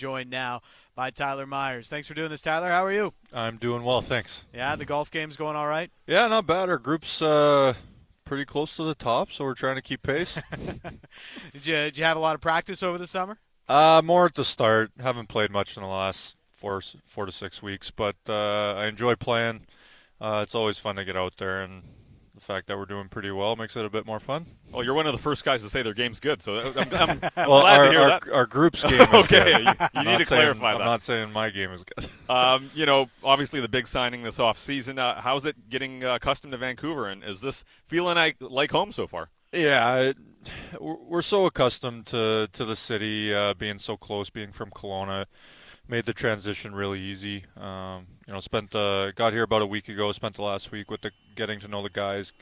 Joined now by Tyler Myers. Thanks for doing this, Tyler. How are you? I'm doing well, thanks. Yeah, the golf game's going all right. Yeah, not bad. Our group's pretty close to the top, so we're trying to keep pace. Did you have a lot of practice over the summer? More at the start. Haven't played much in the last four to 6 weeks, but I enjoy playing. It's always fun to get out there, and the fact that we're doing pretty well makes it a bit more fun. Well, you're one of the first guys to say their game's good, so I'm Well, glad to hear that. our group's game is Okay, good. you need to clarify I'm that. not saying my game is good. Obviously the big signing this off season. How's it getting accustomed to Vancouver, and is this feeling like home so far? Yeah, we're so accustomed to the city being so close, being from Kelowna. Made the transition really easy. Got here about a week ago. Spent the last week with getting to know the guys,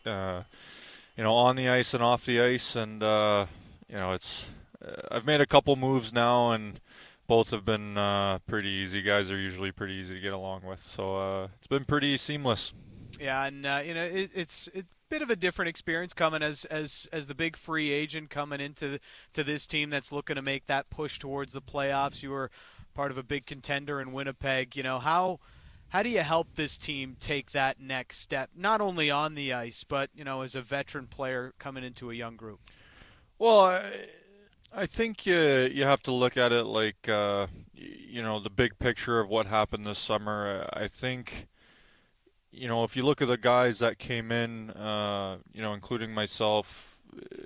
on the ice and off the ice, and it's. I've made a couple moves now, and both have been pretty easy. Guys are usually pretty easy to get along with, so it's been pretty seamless. Yeah, and it's a bit of a different experience coming as the big free agent coming into to this team that's looking to make that push towards the playoffs. You were part of a big contender in Winnipeg. How do you help this team take that next step, not only on the ice, but as a veteran player coming into a young group? Well, I think you have to look at it like the big picture of what happened this summer. I think if you look at the guys that came in, including myself,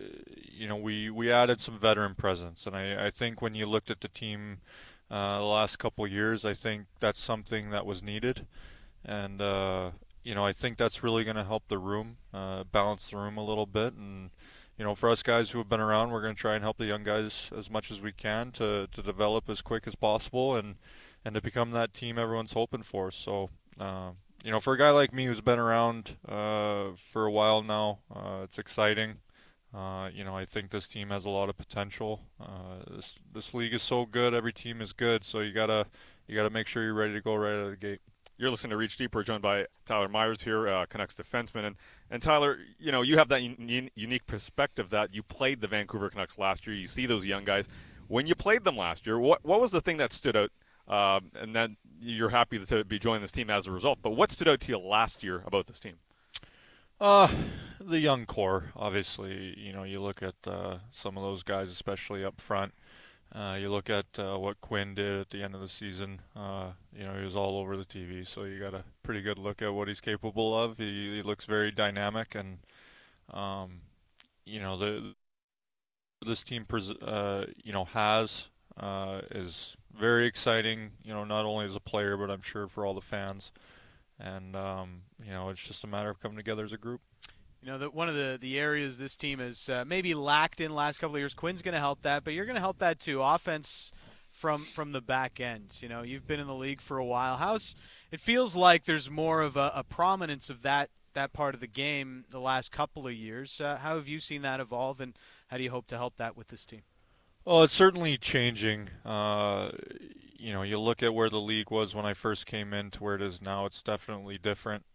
we added some veteran presence, and I think when you looked at the team the last couple of years, I think that's something that was needed, and I think that's really going to help the room, balance the room a little bit, and for us guys who have been around, we're going to try and help the young guys as much as we can to develop as quick as possible and to become that team everyone's hoping for. So, for a guy like me who's been around for a while now, it's exciting. I think this team has a lot of potential. This league is so good. Every team is good. So you gotta make sure you're ready to go right out of the gate. You're listening to Reach Deep. We're joined by Tyler Myers here, Canucks defenseman. And Tyler, you have that unique perspective that you played the Vancouver Canucks last year. You see those young guys. When you played them last year, what was the thing that stood out? And then you're happy to be joining this team as a result. But what stood out to you last year about this team? The young core, obviously. You look at some of those guys, especially up front. You look at what Quinn did at the end of the season. He was all over the TV, so you got a pretty good look at what he's capable of. He looks very dynamic, and this team has is very exciting. Not only as a player, but I'm sure for all the fans. And it's just a matter of coming together as a group. That one of the areas this team has maybe lacked in the last couple of years. Quinn's going to help that, but you're going to help that too. Offense from the back end. You've been in the league for a while. It feels like there's more of a prominence of that part of the game the last couple of years. How have you seen that evolve, and how do you hope to help that with this team? Well, it's certainly changing. You look at where the league was when I first came in to where it is now. It's definitely different.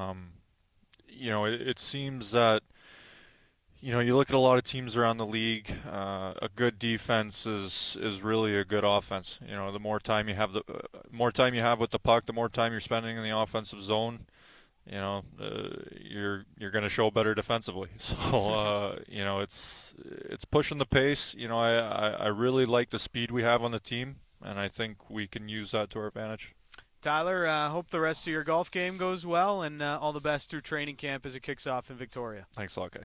It seems that you look at a lot of teams around the league. A good defense is really a good offense. The more time you have with the puck, the more time you're spending in the offensive zone. You're going to show better defensively. So it's pushing the pace. I really like the speed we have on the team, and I think we can use that to our advantage. Tyler, hope the rest of your golf game goes well, and all the best through training camp as it kicks off in Victoria. Thanks a lot, guys.